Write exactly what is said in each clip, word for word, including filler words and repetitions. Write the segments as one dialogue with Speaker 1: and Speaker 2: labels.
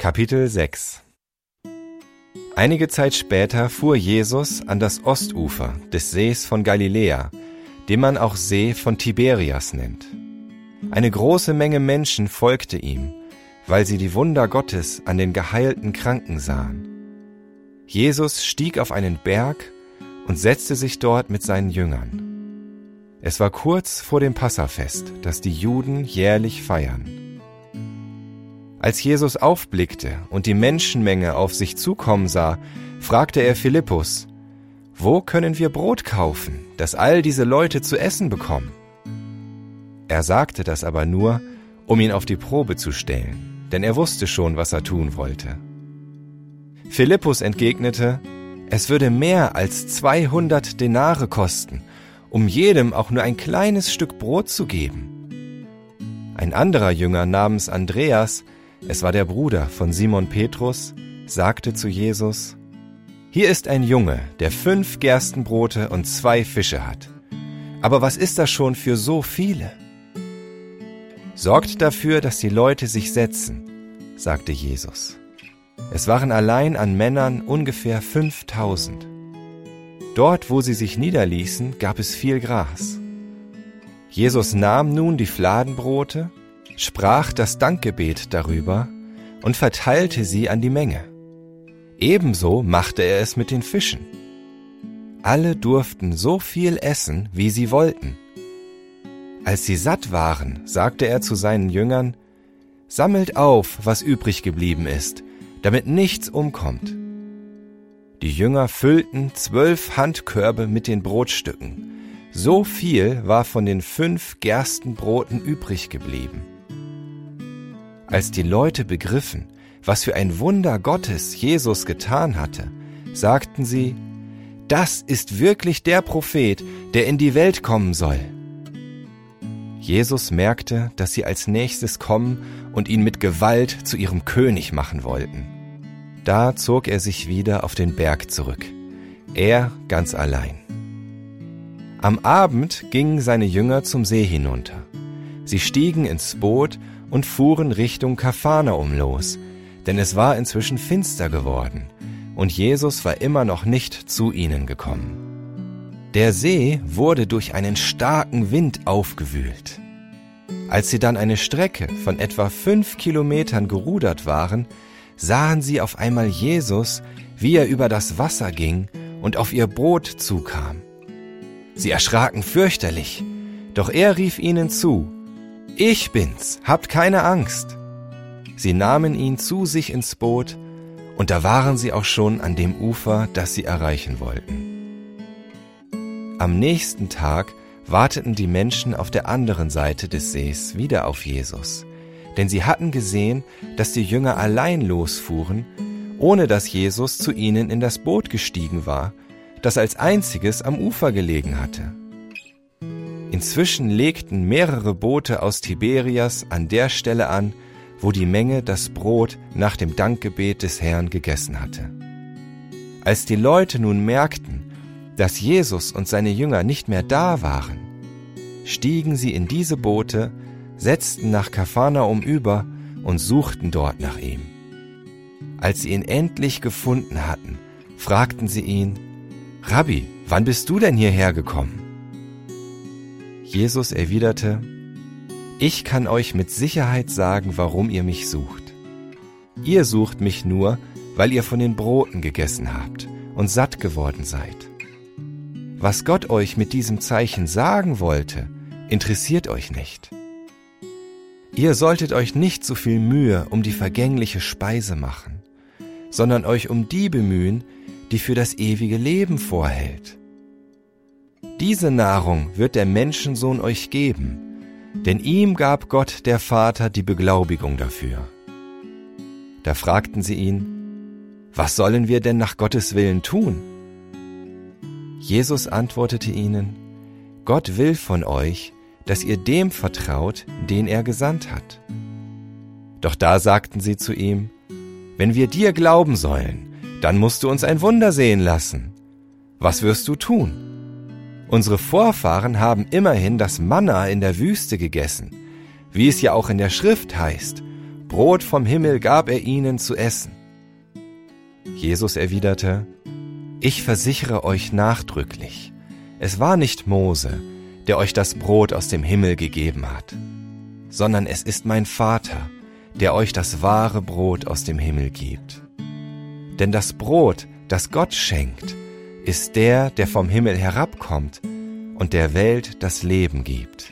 Speaker 1: Kapitel sechs. Einige Zeit später fuhr Jesus an das Ostufer des Sees von Galiläa, den man auch See von Tiberias nennt. Eine große Menge Menschen folgte ihm, weil sie die Wunder Gottes an den geheilten Kranken sahen. Jesus stieg auf einen Berg und setzte sich dort mit seinen Jüngern. Es war kurz vor dem Passafest, das die Juden jährlich feiern. Als Jesus aufblickte und die Menschenmenge auf sich zukommen sah, fragte er Philippus: Wo können wir Brot kaufen, dass all diese Leute zu essen bekommen? Er sagte das aber nur, um ihn auf die Probe zu stellen, denn er wusste schon, was er tun wollte. Philippus entgegnete: Es würde mehr als zweihundert Denare kosten, um jedem auch nur ein kleines Stück Brot zu geben. Ein anderer Jünger namens Andreas, es war der Bruder von Simon Petrus, sagte zu Jesus: Hier ist ein Junge, der fünf Gerstenbrote und zwei Fische hat. Aber was ist das schon für so viele? Sorgt dafür, dass die Leute sich setzen, sagte Jesus. Es waren allein an Männern ungefähr fünftausend. Dort, wo sie sich niederließen, gab es viel Gras. Jesus nahm nun die Fladenbrote, sprach das Dankgebet darüber und verteilte sie an die Menge. Ebenso machte er es mit den Fischen. Alle durften so viel essen, wie sie wollten. Als sie satt waren, sagte er zu seinen Jüngern: Sammelt auf, was übrig geblieben ist, damit nichts umkommt. Die Jünger füllten zwölf Handkörbe mit den Brotstücken. So viel war von den fünf Gerstenbroten übrig geblieben. Als die Leute begriffen, was für ein Wunder Gottes Jesus getan hatte, sagten sie: Das ist wirklich der Prophet, der in die Welt kommen soll. Jesus merkte, dass sie als nächstes kommen und ihn mit Gewalt zu ihrem König machen wollten. Da zog er sich wieder auf den Berg zurück, er ganz allein. Am Abend gingen seine Jünger zum See hinunter. Sie stiegen ins Boot und fuhren Richtung Kapharnaum los, denn es war inzwischen finster geworden und Jesus war immer noch nicht zu ihnen gekommen. Der See wurde durch einen starken Wind aufgewühlt. Als sie dann eine Strecke von etwa fünf Kilometern gerudert waren, sahen sie auf einmal Jesus, wie er über das Wasser ging und auf ihr Boot zukam. Sie erschraken fürchterlich, doch er rief ihnen zu: Ich bin's, habt keine Angst. Sie nahmen ihn zu sich ins Boot, und da waren sie auch schon an dem Ufer, das sie erreichen wollten. Am nächsten Tag warteten die Menschen auf der anderen Seite des Sees wieder auf Jesus, denn sie hatten gesehen, dass die Jünger allein losfuhren, ohne dass Jesus zu ihnen in das Boot gestiegen war, das als einziges am Ufer gelegen hatte. Inzwischen legten mehrere Boote aus Tiberias an der Stelle an, wo die Menge das Brot nach dem Dankgebet des Herrn gegessen hatte. Als die Leute nun merkten, dass Jesus und seine Jünger nicht mehr da waren, stiegen sie in diese Boote, setzten nach Kapharnaum über und suchten dort nach ihm. Als sie ihn endlich gefunden hatten, fragten sie ihn: Rabbi, wann bist du denn hierher gekommen? Jesus erwiderte: Ich kann euch mit Sicherheit sagen, warum ihr mich sucht. Ihr sucht mich nur, weil ihr von den Broten gegessen habt und satt geworden seid. Was Gott euch mit diesem Zeichen sagen wollte, interessiert euch nicht. Ihr solltet euch nicht so viel Mühe um die vergängliche Speise machen, sondern euch um die bemühen, die für das ewige Leben vorhält. Diese Nahrung wird der Menschensohn euch geben, denn ihm gab Gott der Vater die Beglaubigung dafür. Da fragten sie ihn: Was sollen wir denn nach Gottes Willen tun? Jesus antwortete ihnen: Gott will von euch, dass ihr dem vertraut, den er gesandt hat. Doch da sagten sie zu ihm: Wenn wir dir glauben sollen, dann musst du uns ein Wunder sehen lassen. Was wirst du tun? Unsere Vorfahren haben immerhin das Manna in der Wüste gegessen, wie es ja auch in der Schrift heißt: Brot vom Himmel gab er ihnen zu essen. Jesus erwiderte: Ich versichere euch nachdrücklich, es war nicht Mose, der euch das Brot aus dem Himmel gegeben hat, sondern es ist mein Vater, der euch das wahre Brot aus dem Himmel gibt. Denn das Brot, das Gott schenkt, ist der, der vom Himmel herabkommt und der Welt das Leben gibt.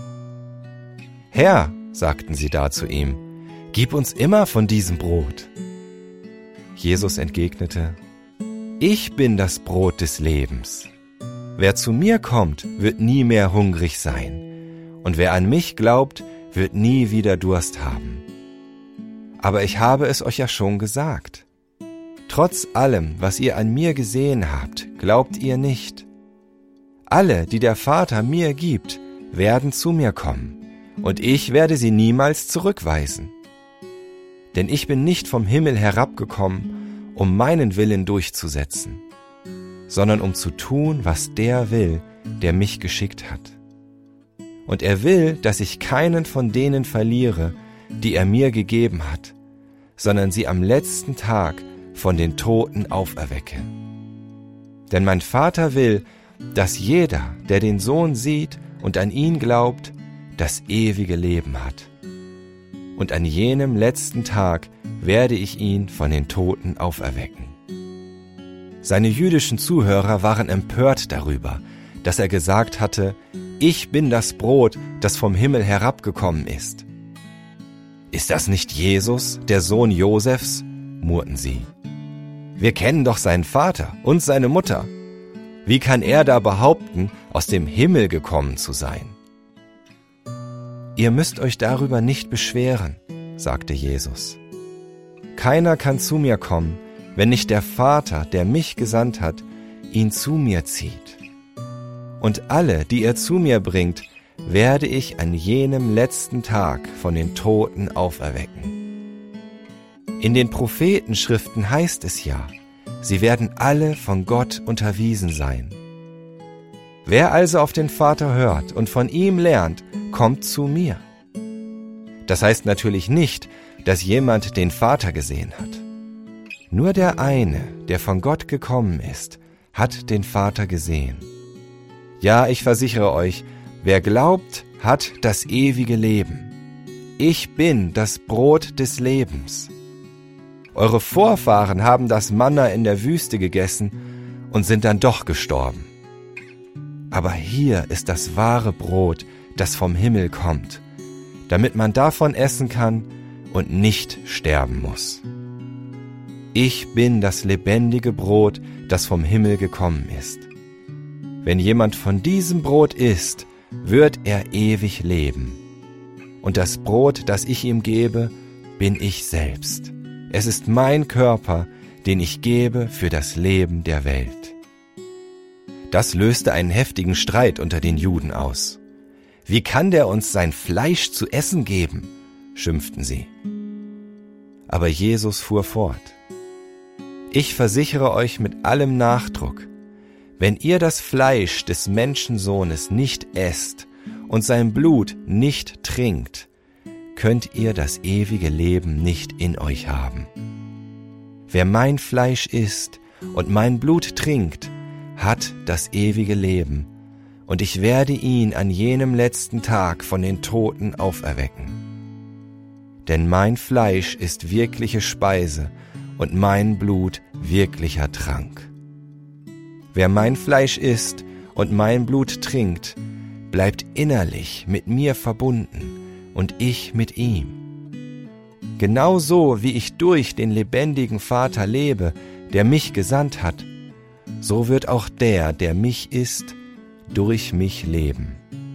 Speaker 1: Herr, sagten sie da zu ihm, gib uns immer von diesem Brot. Jesus entgegnete: Ich bin das Brot des Lebens. Wer zu mir kommt, wird nie mehr hungrig sein, und wer an mich glaubt, wird nie wieder Durst haben. Aber ich habe es euch ja schon gesagt. Trotz allem, was ihr an mir gesehen habt, glaubt ihr nicht. Alle, die der Vater mir gibt, werden zu mir kommen, und ich werde sie niemals zurückweisen. Denn ich bin nicht vom Himmel herabgekommen, um meinen Willen durchzusetzen, sondern um zu tun, was der will, der mich geschickt hat. Und er will, dass ich keinen von denen verliere, die er mir gegeben hat, sondern sie am letzten Tag von den Toten auferwecke. Denn mein Vater will, dass jeder, der den Sohn sieht und an ihn glaubt, das ewige Leben hat. Und an jenem letzten Tag werde ich ihn von den Toten auferwecken. Seine jüdischen Zuhörer waren empört darüber, dass er gesagt hatte: Ich bin das Brot, das vom Himmel herabgekommen ist. Ist das nicht Jesus, der Sohn Josefs? Murrten sie. Wir kennen doch seinen Vater und seine Mutter. Wie kann er da behaupten, aus dem Himmel gekommen zu sein? Ihr müsst euch darüber nicht beschweren, sagte Jesus. Keiner kann zu mir kommen, wenn nicht der Vater, der mich gesandt hat, ihn zu mir zieht. Und alle, die er zu mir bringt, werde ich an jenem letzten Tag von den Toten auferwecken. In den Prophetenschriften heißt es ja, sie werden alle von Gott unterwiesen sein. Wer also auf den Vater hört und von ihm lernt, kommt zu mir. Das heißt natürlich nicht, dass jemand den Vater gesehen hat. Nur der eine, der von Gott gekommen ist, hat den Vater gesehen. Ja, ich versichere euch, wer glaubt, hat das ewige Leben. Ich bin das Brot des Lebens. Eure Vorfahren haben das Manna in der Wüste gegessen und sind dann doch gestorben. Aber hier ist das wahre Brot, das vom Himmel kommt, damit man davon essen kann und nicht sterben muss. Ich bin das lebendige Brot, das vom Himmel gekommen ist. Wenn jemand von diesem Brot isst, wird er ewig leben. Und das Brot, das ich ihm gebe, bin ich selbst. Es ist mein Körper, den ich gebe für das Leben der Welt. Das löste einen heftigen Streit unter den Juden aus. Wie kann der uns sein Fleisch zu essen geben? Schimpften sie. Aber Jesus fuhr fort. Ich versichere euch mit allem Nachdruck, wenn ihr das Fleisch des Menschensohnes nicht esst und sein Blut nicht trinkt, könnt ihr das ewige Leben nicht in euch haben. Wer mein Fleisch isst und mein Blut trinkt, hat das ewige Leben, und ich werde ihn an jenem letzten Tag von den Toten auferwecken. Denn mein Fleisch ist wirkliche Speise und mein Blut wirklicher Trank. Wer mein Fleisch isst und mein Blut trinkt, bleibt innerlich mit mir verbunden und ich mit ihm. Genauso wie ich durch den lebendigen Vater lebe, der mich gesandt hat, so wird auch der, der mich isst, durch mich leben.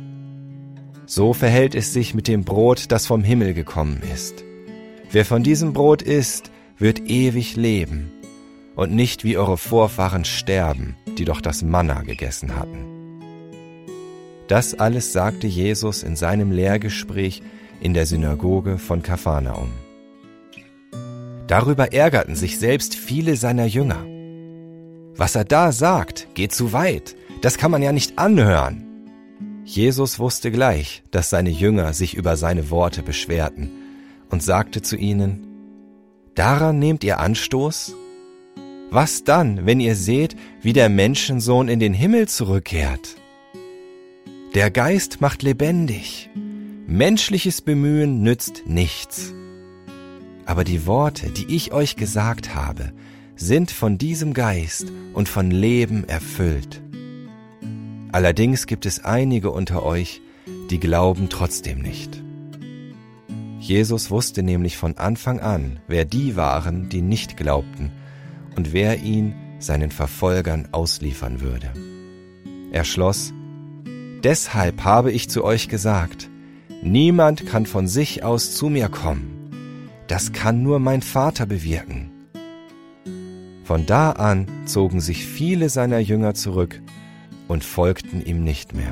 Speaker 1: So verhält es sich mit dem Brot, das vom Himmel gekommen ist. Wer von diesem Brot isst, wird ewig leben und nicht wie eure Vorfahren sterben, die doch das Manna gegessen hatten. Das alles sagte Jesus in seinem Lehrgespräch in der Synagoge von Kapharnaum. Darüber ärgerten sich selbst viele seiner Jünger. Was er da sagt, geht zu weit. Das kann man ja nicht anhören. Jesus wusste gleich, dass seine Jünger sich über seine Worte beschwerten und sagte zu ihnen: Daran nehmt ihr Anstoß? Was dann, wenn ihr seht, wie der Menschensohn in den Himmel zurückkehrt? Der Geist macht lebendig, menschliches Bemühen nützt nichts. Aber die Worte, die ich euch gesagt habe, sind von diesem Geist und von Leben erfüllt. Allerdings gibt es einige unter euch, die glauben trotzdem nicht. Jesus wusste nämlich von Anfang an, wer die waren, die nicht glaubten und wer ihn seinen Verfolgern ausliefern würde. Er schloss: Deshalb habe ich zu euch gesagt, niemand kann von sich aus zu mir kommen. Das kann nur mein Vater bewirken. Von da an zogen sich viele seiner Jünger zurück und folgten ihm nicht mehr.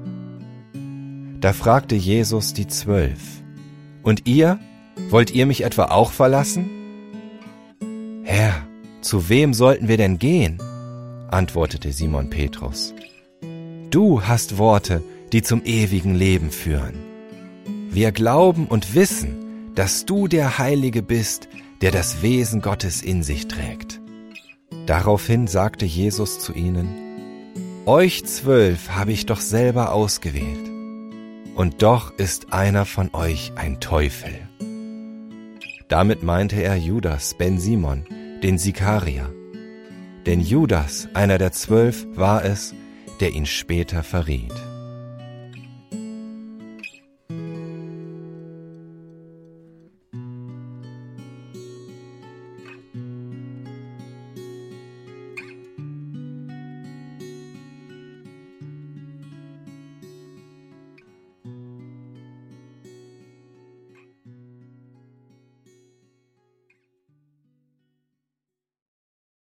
Speaker 1: Da fragte Jesus die Zwölf: Und ihr? Wollt ihr mich etwa auch verlassen? Herr, zu wem sollten wir denn gehen? Antwortete Simon Petrus. Du hast Worte, die zum ewigen Leben führen. Wir glauben und wissen, dass du der Heilige bist, der das Wesen Gottes in sich trägt. Daraufhin sagte Jesus zu ihnen: Euch zwölf habe ich doch selber ausgewählt. Und doch ist einer von euch ein Teufel. Damit meinte er Judas ben Simon, den Sikarier. Denn Judas, einer der Zwölf, war es, der ihn später verriet.